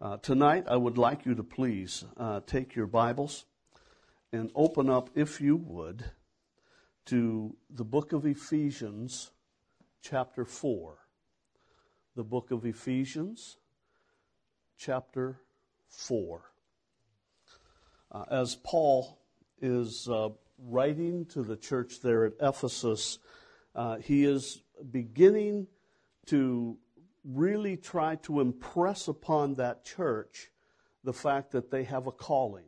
Tonight, I would like you to please take your Bibles and open up, if you would, to the book of Ephesians, chapter 4. The book of Ephesians, chapter 4. As Paul is writing to the church there at Ephesus, he is beginning to really try to impress upon that church the fact that they have a calling.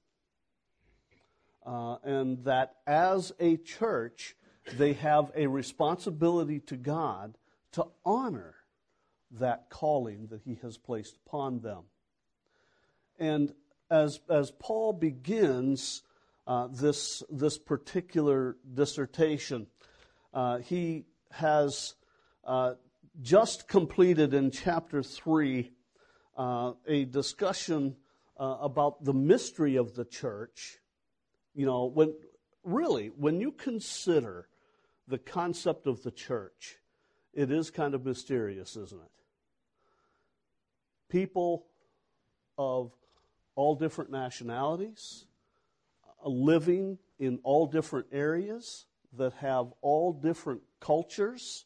And that as a church, they have a responsibility to God to honor that calling that He has placed upon them. And as Paul begins this particular dissertation, he has just completed in chapter 3 a discussion about the mystery of the church. You know, when you consider the concept of the church, it is kind of mysterious, isn't it? People of all different nationalities, living in all different areas, that have all different cultures,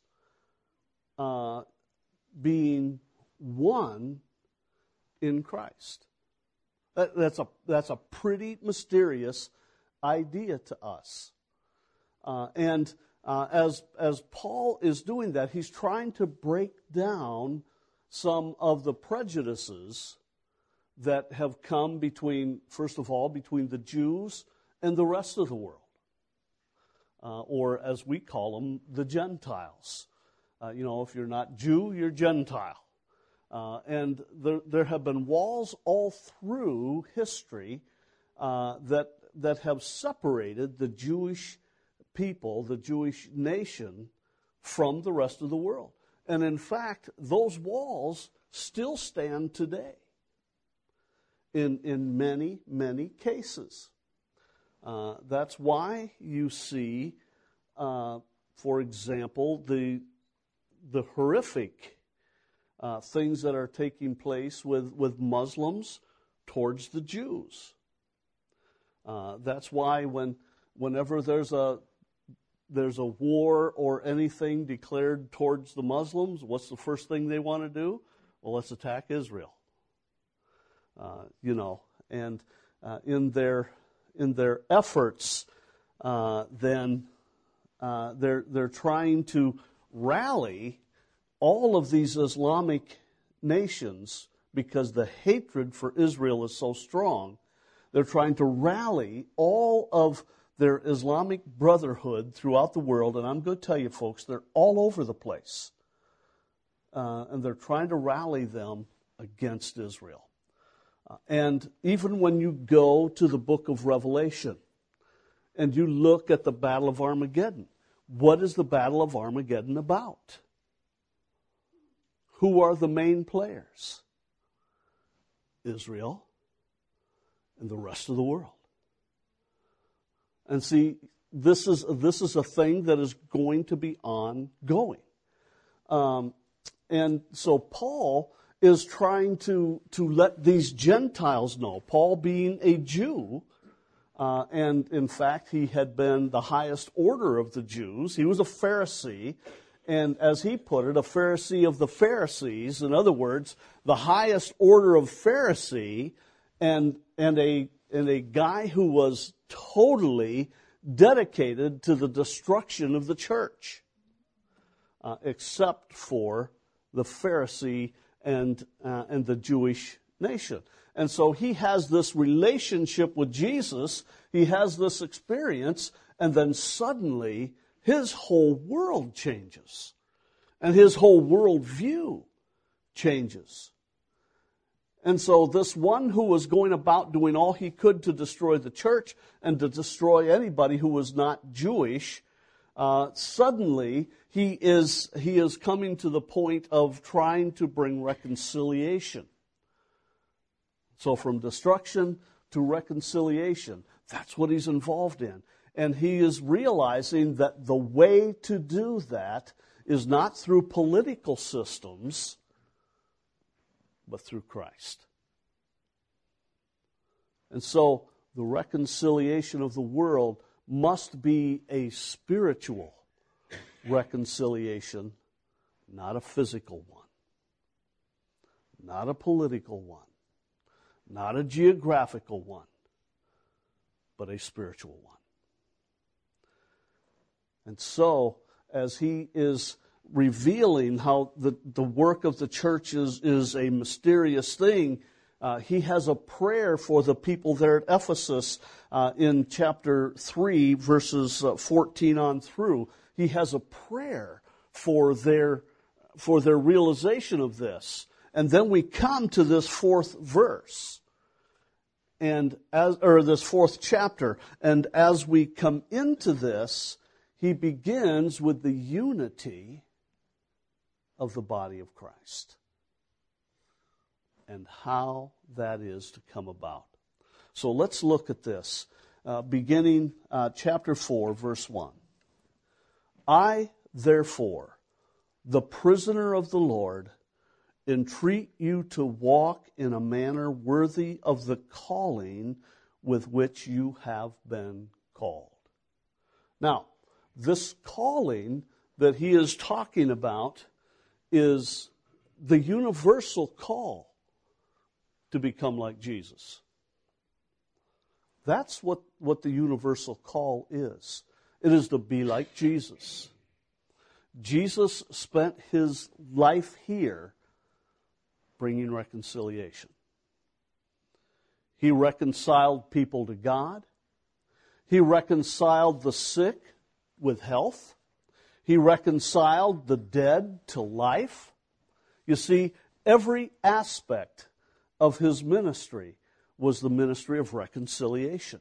being one in Christ. That's a pretty mysterious idea to us. And as Paul is doing that, he's trying to break down some of the prejudices that have come first of all, between the Jews and the rest of the world. Or as we call them, the Gentiles. If you're not Jew, you're Gentile. And there have been walls all through history that have separated the Jewish people, the Jewish nation, from the rest of the world. And in fact, those walls still stand today in many, many cases. That's why you see, for example, the horrific things that are taking place with Muslims towards the Jews. That's why whenever there's a war or anything declared towards the Muslims, what's the first thing they want to do? Well, let's attack Israel. And in their efforts, then they're trying to rally all of these Islamic nations, because the hatred for Israel is so strong. They're trying to rally all of their Islamic brotherhood throughout the world, and I'm going to tell you, folks, they're all over the place. And they're trying to rally them against Israel. And even when you go to the book of Revelation and you look at the Battle of Armageddon, what is the Battle of Armageddon about? Who are the main players? Israel and the rest of the world. And see, this is a thing that is going to be ongoing. And so Paul is trying to let these Gentiles know, Paul being a Jew, and in fact he had been the highest order of the Jews. He was a Pharisee, and as he put it, a Pharisee of the Pharisees. In other words, the highest order of Pharisee, and a guy who was totally dedicated to the destruction of the church, except for the Pharisee and the Jewish nation. And so he has this relationship with Jesus, he has this experience, and then suddenly his whole world changes. And his whole worldview changes. And so this one who was going about doing all he could to destroy the church and to destroy anybody who was not Jewish, suddenly he is coming to the point of trying to bring reconciliation. So from destruction to reconciliation, that's what he's involved in. And he is realizing that the way to do that is not through political systems, but through Christ. And so the reconciliation of the world must be a spiritual reconciliation, not a physical one, not a political one, not a geographical one, but a spiritual one. And so, as he is revealing how the work of the church is a mysterious thing, he has a prayer for the people there at Ephesus in chapter 3, verses 14 on through. He has a prayer for their realization of this. And then we come to this fourth verse, this fourth chapter. And as we come into this, he begins with the unity of the body of Christ and how that is to come about. So let's look at this, beginning chapter 4, verse 1. I, therefore, the prisoner of the Lord, entreat you to walk in a manner worthy of the calling with which you have been called. Now, this calling that he is talking about is the universal call to become like Jesus. That's what the universal call is. It is to be like Jesus. Jesus spent his life here bringing reconciliation. He reconciled people to God. He reconciled the sick with health. He reconciled the dead to life. You see, every aspect of his ministry was the ministry of reconciliation.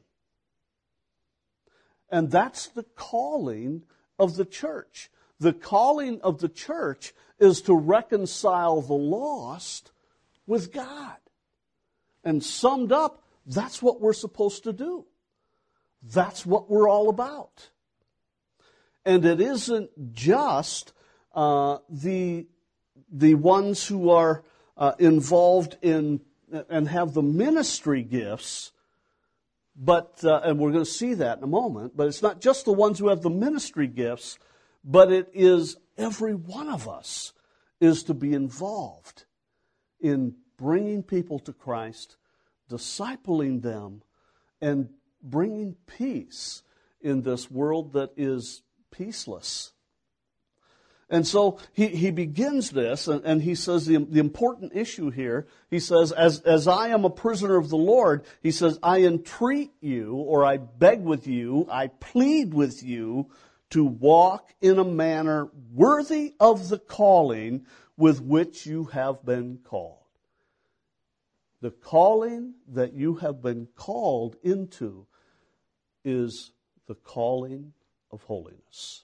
And that's the calling of the church. The calling of the church is to reconcile the lost with God. And summed up, that's what we're supposed to do. That's what we're all about. And it isn't just the ones who are involved in and have the ministry gifts, but and we're going to see that in a moment, but it's not just the ones who have the ministry gifts, but it is every one of us is to be involved in bringing people to Christ, discipling them, and bringing peace in this world that is peaceless. And so he begins this, and he says the important issue here, he says, as I am a prisoner of the Lord, he says, I entreat you, or I beg with you, I plead with you to walk in a manner worthy of the calling with which you have been called. The calling that you have been called into is the calling of holiness.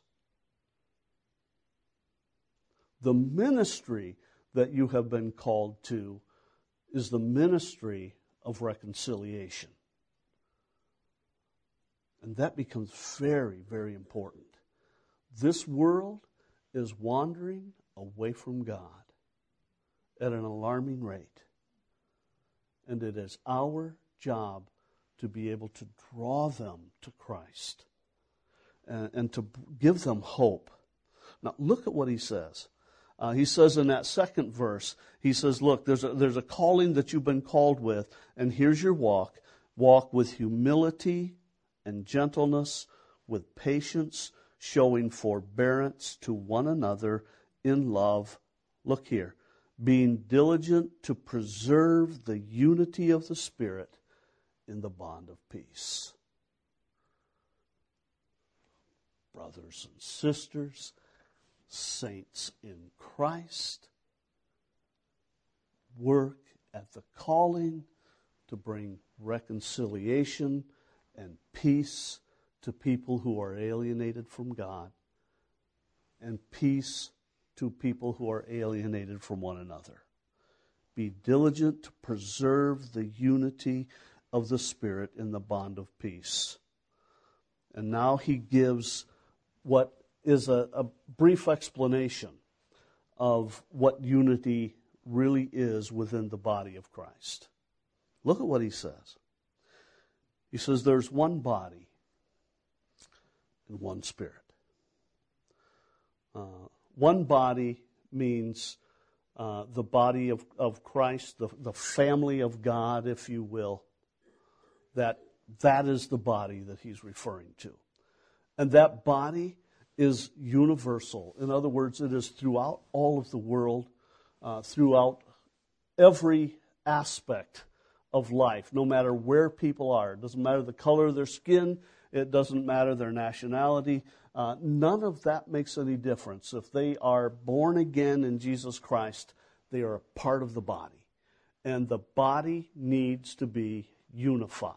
The ministry that you have been called to is the ministry of reconciliation. And that becomes very, very important. This world is wandering away from God at an alarming rate. And it is our job to be able to draw them to Christ and to give them hope. Now look at what he says. He says in that second verse, he says, look, there's a calling that you've been called with, and here's your walk. Walk with humility and gentleness, with patience, showing forbearance to one another in love. Look here, being diligent to preserve the unity of the Spirit in the bond of peace. Brothers and sisters, saints in Christ, work at the calling to bring reconciliation and peace to people who are alienated from God, and peace to people who are alienated from one another. Be diligent to preserve the unity of the Spirit in the bond of peace. And now he gives what is a brief explanation of what unity really is within the body of Christ. Look at what he says. He says there's one body and one Spirit. One body means the body of Christ, the family of God, if you will. That is the body that he's referring to. And that body is universal. In other words, it is throughout all of the world, throughout every aspect of life, no matter where people are. It doesn't matter the color of their skin. It doesn't matter their nationality. None of that makes any difference. If they are born again in Jesus Christ, they are a part of the body. And the body needs to be unified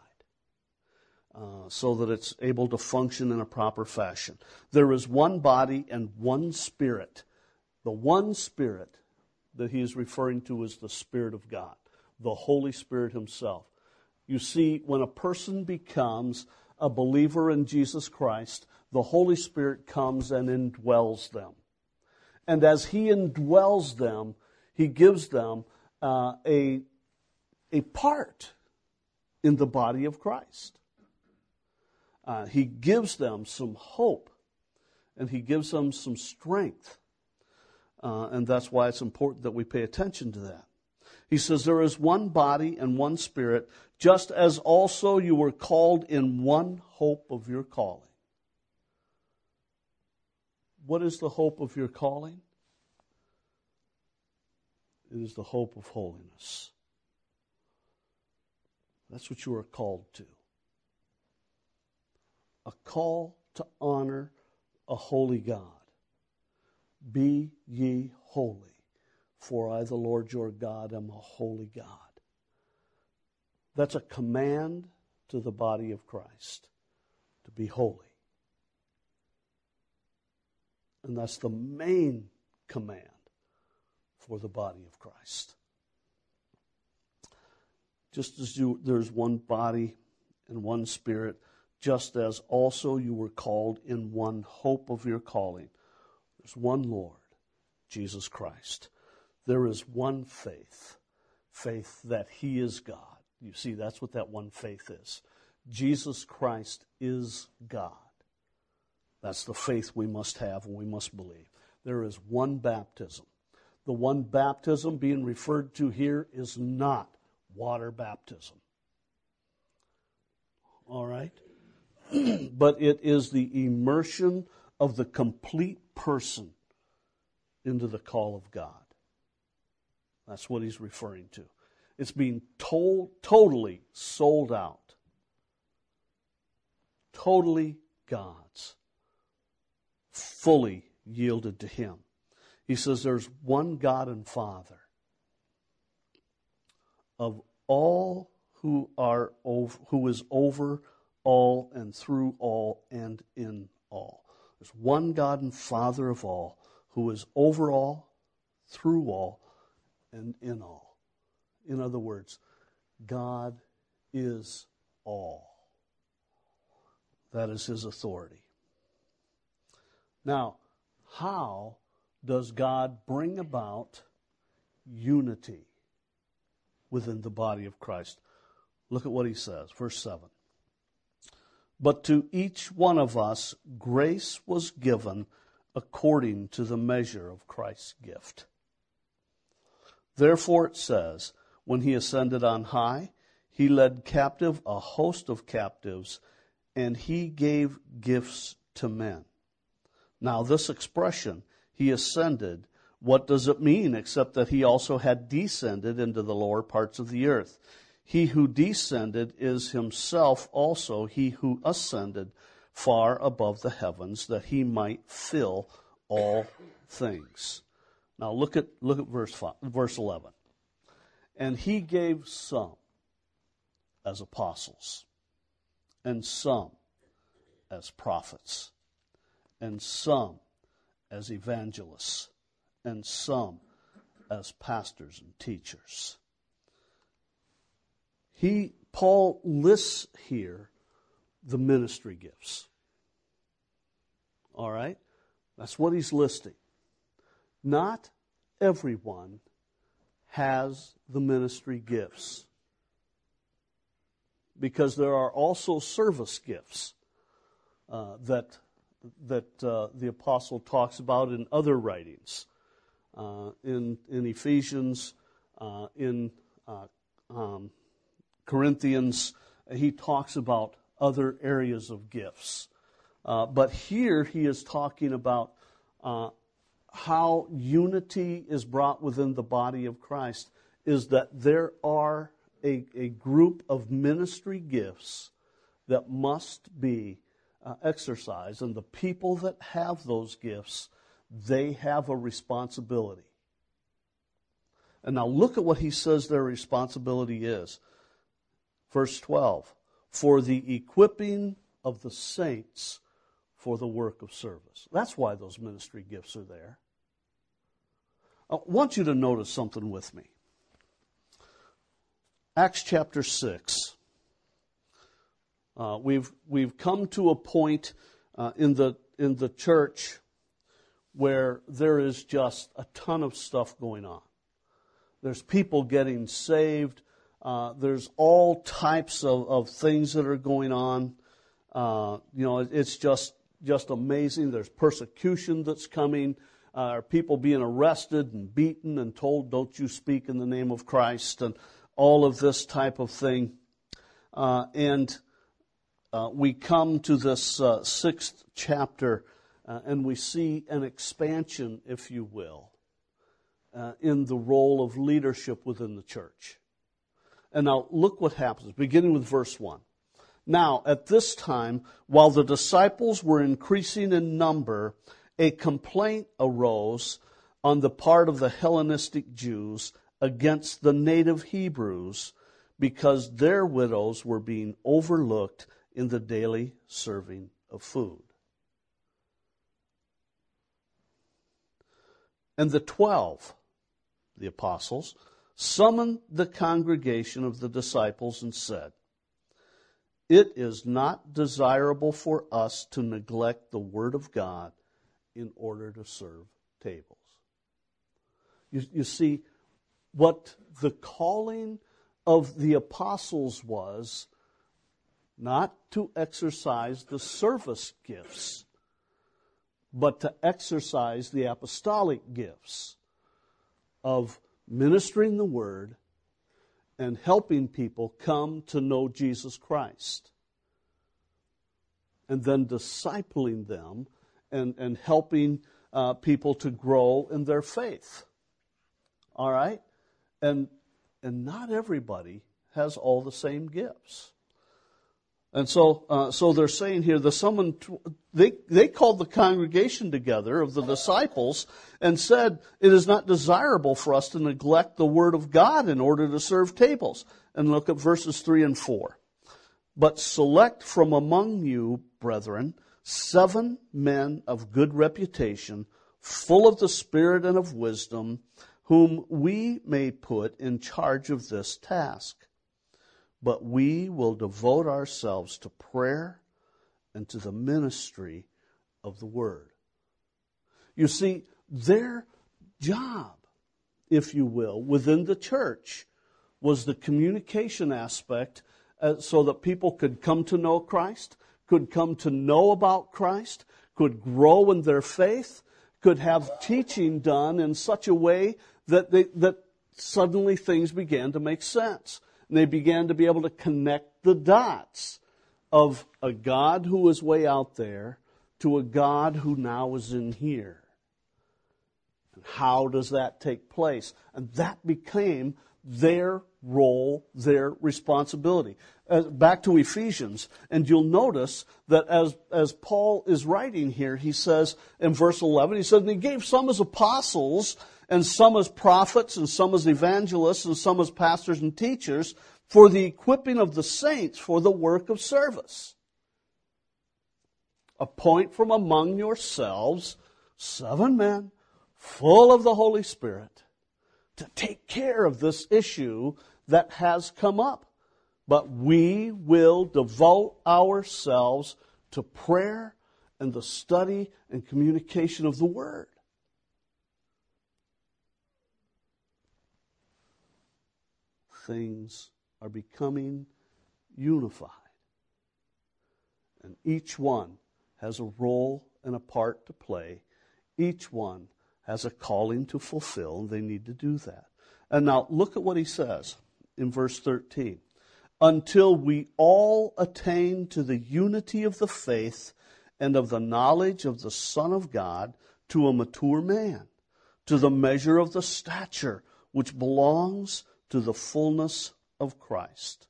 so that it's able to function in a proper fashion. There is one body and one Spirit. The one Spirit that he is referring to is the Spirit of God, the Holy Spirit himself. You see, when a person becomes a believer in Jesus Christ, the Holy Spirit comes and indwells them. And as he indwells them, he gives them a part in the body of Christ. He gives them some hope, and he gives them some strength. And that's why it's important that we pay attention to that. He says, there is one body and one Spirit, just as also you were called in one hope of your calling. What is the hope of your calling? It is the hope of holiness. That's what you are called to. A call to honor a holy God. Be ye holy, for I, the Lord your God, am a holy God. That's a command to the body of Christ, to be holy. And that's the main command for the body of Christ. Just as there's one body and one Spirit, just as also you were called in one hope of your calling. There's one Lord, Jesus Christ. There is one faith, faith that he is God. You see, that's what that one faith is. Jesus Christ is God. That's the faith we must have and we must believe. There is one baptism. The one baptism being referred to here is not water baptism. All right? But it is the immersion of the complete person into the call of God. That's what he's referring to. It's being totally sold out. Totally God's. Fully yielded to him. He says there's one God and Father of all who is over all and through all and in all. There's one God and Father of all who is over all, through all, and in all. In other words, God is all. That is his authority. Now, how does God bring about unity within the body of Christ? Look at what he says, verse 7. But to each one of us grace was given according to the measure of Christ's gift. Therefore it says, when he ascended on high, he led captive a host of captives, and he gave gifts to men. Now this expression, he ascended, what does it mean except that he also had descended into the lower parts of the earth? He who descended is himself also he who ascended far above the heavens, that he might fill all things. Now look at verse 11. And he gave some as apostles, and some as prophets, and some as evangelists, and some as pastors and teachers. Paul lists here the ministry gifts. All right? That's what he's listing. Not everyone has the ministry gifts. because there are also service gifts that the apostle talks about in other writings, in Ephesians, in Corinthians. He talks about other areas of gifts. But here he is talking about how unity is brought within the body of Christ, is that there are a group of ministry gifts that must be exercised. And the people that have those gifts, they have a responsibility. And now look at what he says their responsibility is. Verse 12, for the equipping of the saints for the work of service. That's why those ministry gifts are there. I want you to notice something with me. Acts chapter 6. We've come to a point in the church where there is just a ton of stuff going on. There's people getting saved. There's all types of things that are going on. It's just amazing. There's persecution that's coming. People being arrested and beaten and told, don't you speak in the name of Christ, and all of this type of thing. We come to this 6th chapter, and we see an expansion, if you will, in the role of leadership within the church. And now look what happens, beginning with verse 1. Now, at this time, while the disciples were increasing in number, a complaint arose on the part of the Hellenistic Jews against the native Hebrews because their widows were being overlooked in the daily serving of food. And the 12, the apostles, summoned the congregation of the disciples and said, it is not desirable for us to neglect the word of God in order to serve tables. You see, what the calling of the apostles was not to exercise the service gifts, but to exercise the apostolic gifts of ministering the word and helping people come to know Jesus Christ. And then discipling them and helping people to grow in their faith. All right? And not everybody has all the same gifts. And so they're saying here, they called the congregation together of the disciples and said, it is not desirable for us to neglect the word of God in order to serve tables. And look at verses 3 and 4. But select from among you, brethren, 7 men of good reputation, full of the Spirit and of wisdom, whom we may put in charge of this task. But we will devote ourselves to prayer and to the ministry of the word. You see, their job, if you will, within the church was the communication aspect so that people could come to know Christ, could come to know about Christ, could grow in their faith, could have teaching done in such a way that suddenly things began to make sense. And they began to be able to connect the dots of a God who was way out there to a God who now is in here. And how does that take place? And that became their role, their responsibility. Back to Ephesians, and you'll notice that as Paul is writing here, he says in verse 11, he said, and he gave some as apostles, and some as prophets, and some as evangelists, and some as pastors and teachers, for the equipping of the saints for the work of service. Appoint from among yourselves 7 men full of the Holy Spirit to take care of this issue that has come up. But we will devote ourselves to prayer and the study and communication of the Word. Things are becoming unified. And each one has a role and a part to play. Each one has a calling to fulfill, and they need to do that. And now look at what he says in verse 13. Until we all attain to the unity of the faith and of the knowledge of the Son of God, to a mature man, to the measure of the stature which belongs to the fullness of Christ.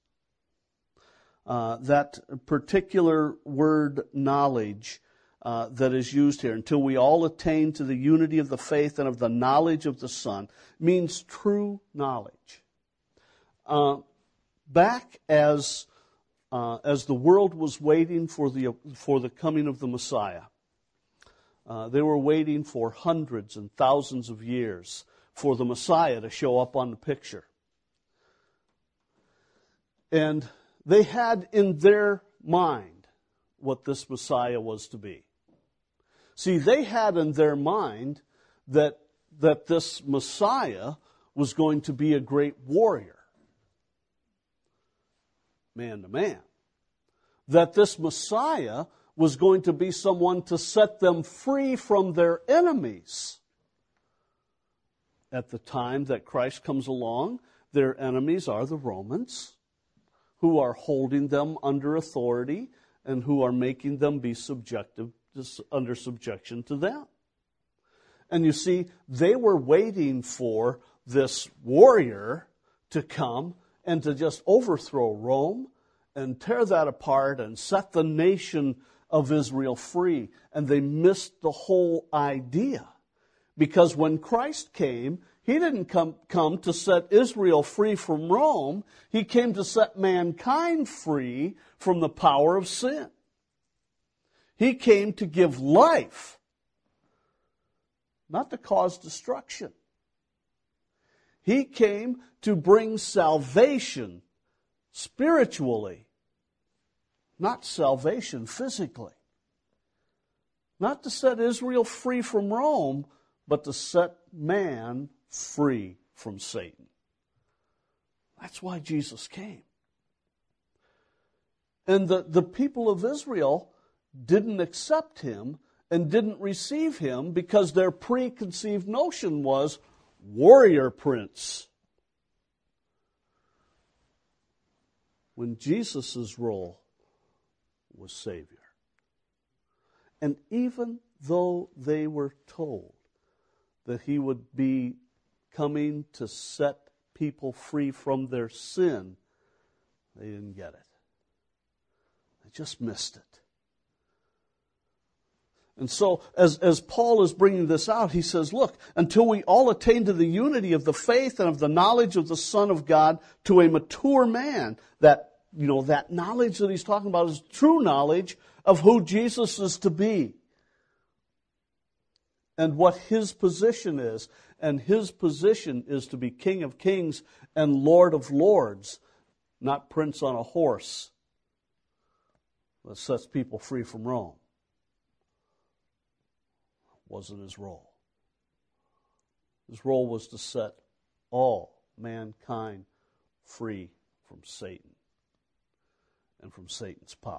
That particular word knowledge that is used here, until we all attain to the unity of the faith and of the knowledge of the Son, means true knowledge. Back as the world was waiting for the coming of the Messiah, they were waiting for hundreds and thousands of years for the Messiah to show up on the picture. And they had in their mind what this Messiah was to be. See, they had in their mind that this Messiah was going to be a great warrior, man to man. That this Messiah was going to be someone to set them free from their enemies. At the time that Christ comes along, their enemies are the Romans, who are holding them under authority and who are making them be under subjection to them. And you see, they were waiting for this warrior to come and to just overthrow Rome and tear that apart and set the nation of Israel free. And they missed the whole idea. Because when Christ came, He didn't come to set Israel free from Rome. He came to set mankind free from the power of sin. He came to give life, not to cause destruction. He came to bring salvation spiritually, not salvation physically. Not to set Israel free from Rome, but to set man free from Satan. That's why Jesus came. And the people of Israel didn't accept Him and didn't receive Him because their preconceived notion was warrior prince. When Jesus' role was Savior. And even though they were told that He would be coming to set people free from their sin, they didn't get it. They just missed it. And so, as Paul is bringing this out, he says, look, until we all attain to the unity of the faith and of the knowledge of the Son of God, to a mature man, that knowledge that he's talking about is true knowledge of who Jesus is to be and what His position is. And His position is to be King of Kings and Lord of Lords, not prince on a horse that sets people free from Rome. Wasn't His role. His role was to set all mankind free from Satan and from Satan's power.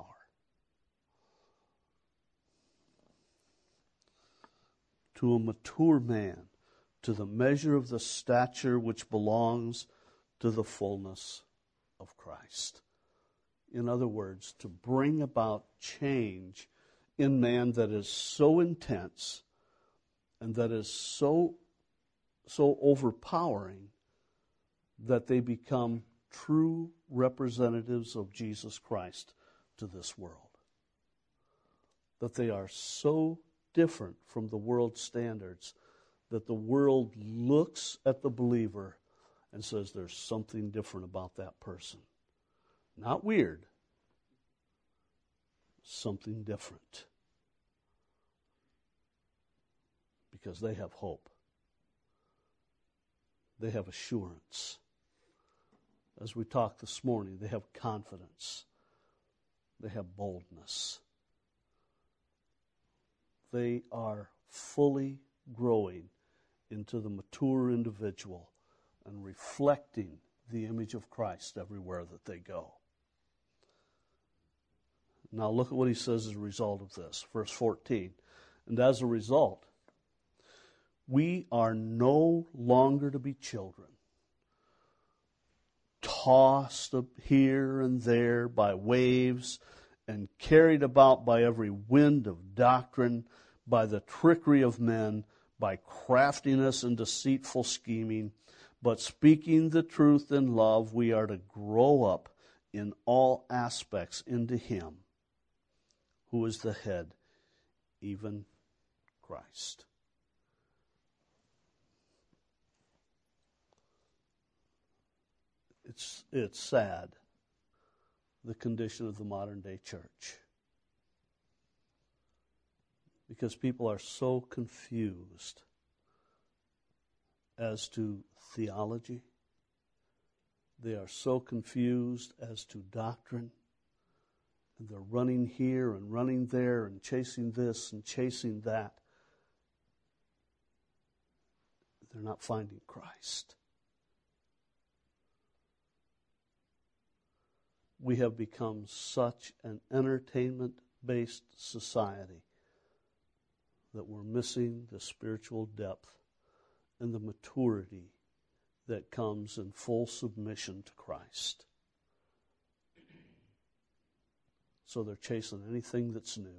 To a mature man, to the measure of the stature which belongs to the fullness of Christ. In other words, to bring about change in man that is so intense and that is so overpowering that they become true representatives of Jesus Christ to this world. That they are so different from the world's standards that the world looks at the believer and says there's something different about that person. Not weird. Something different. Because they have hope. They have assurance. As we talked this morning, they have confidence. They have boldness. They are fully growing into the mature individual and reflecting the image of Christ everywhere that they go. Now look at what he says as a result of this. Verse 14. And as a result, we are no longer to be children, tossed up here and there by waves and carried about by every wind of doctrine, by the trickery of men, by craftiness and deceitful scheming. But speaking the truth in love, we are to grow up in all aspects into Him who is the head, even Christ. It's sad, the condition of the modern day church, because people are so confused as to theology. They are so confused as to doctrine. And they're running here and running there and chasing this and chasing that. They're not finding Christ. We have become such an entertainment-based society that we're missing the spiritual depth and the maturity that comes in full submission to Christ. So they're chasing anything that's new.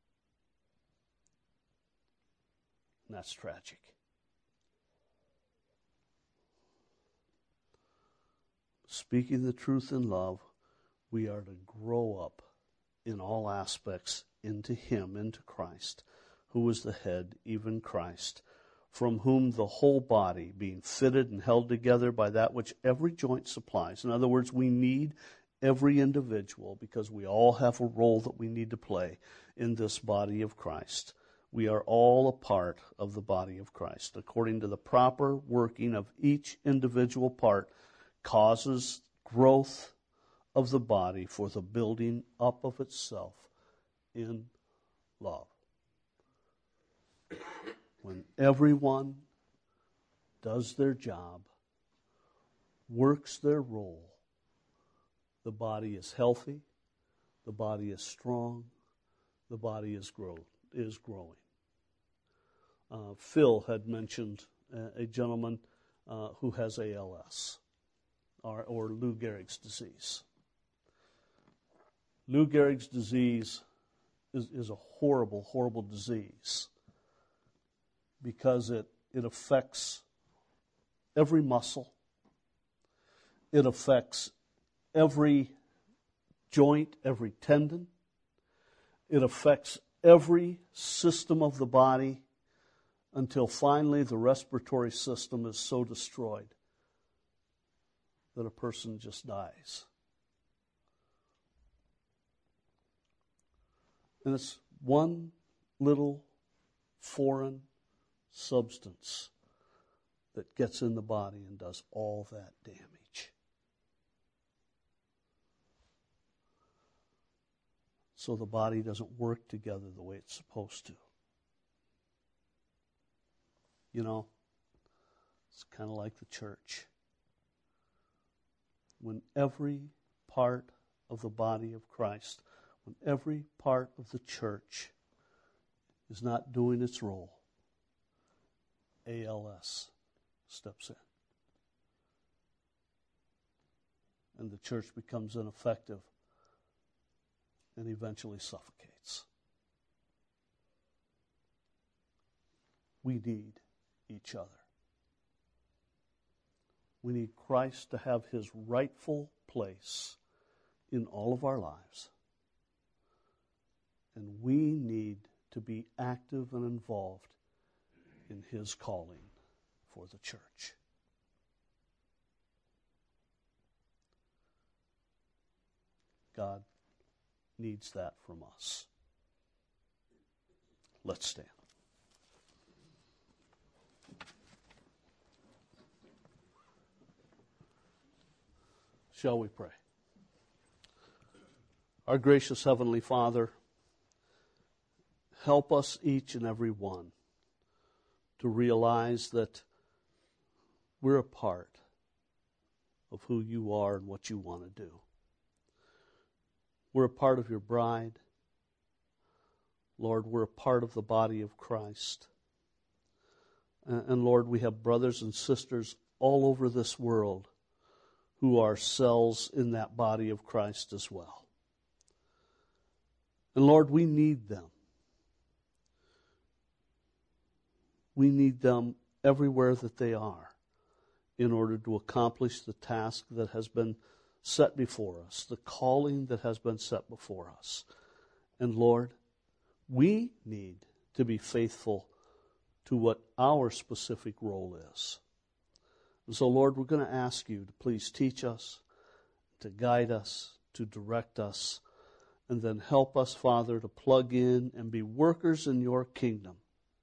And that's tragic. Speaking the truth in love, we are to grow up in all aspects into Him, into Christ, who is the head, even Christ, from whom the whole body, being fitted and held together by that which every joint supplies. In other words, we need every individual because we all have a role that we need to play in this body of Christ. We are all a part of the body of Christ. According to the proper working of each individual part causes growth of the body for the building up of itself in love. When everyone does their job, works their role, the body is healthy, the body is strong, the body is growing. Phil had mentioned a gentleman who has ALS, or Lou Gehrig's disease. Lou Gehrig's disease is a horrible, horrible disease because it affects every muscle. It affects every joint, every tendon. It affects every system of the body until finally the respiratory system is so destroyed that a person just dies. And it's one little foreign substance that gets in the body and does all that damage. So the body doesn't work together the way it's supposed to. You know, it's kind of like the church. When every part of the body of Christ, when every part of the church is not doing its role, ALS steps in. And the church becomes ineffective and eventually suffocates. We need each other. We need Christ to have His rightful place in all of our lives. And we need to be active and involved in His calling for the church. God needs that from us. Let's stand. Shall we pray? Our gracious Heavenly Father, help us each and every one to realize that we're a part of who You are and what You want to do. We're a part of Your bride. Lord, we're a part of the body of Christ. And Lord, we have brothers and sisters all over this world who are cells in that body of Christ as well. And Lord, we need them. We need them everywhere that they are in order to accomplish the task that has been set before us, the calling that has been set before us. And Lord, we need to be faithful to what our specific role is. And so, Lord, we're going to ask you to please teach us, to guide us, to direct us, and then help us, Father, to plug in and be workers in your kingdom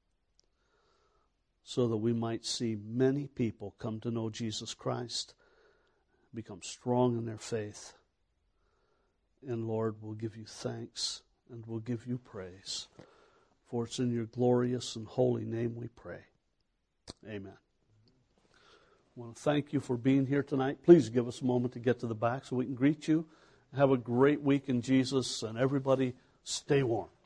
so that we might see many people come to know Jesus Christ, become strong in their faith. And Lord, we'll give you thanks and we'll give you praise. For it's in your glorious and holy name we pray. Amen. I want to thank you for being here tonight. Please give us a moment to get to the back so we can greet you. Have a great week in Jesus, and everybody stay warm.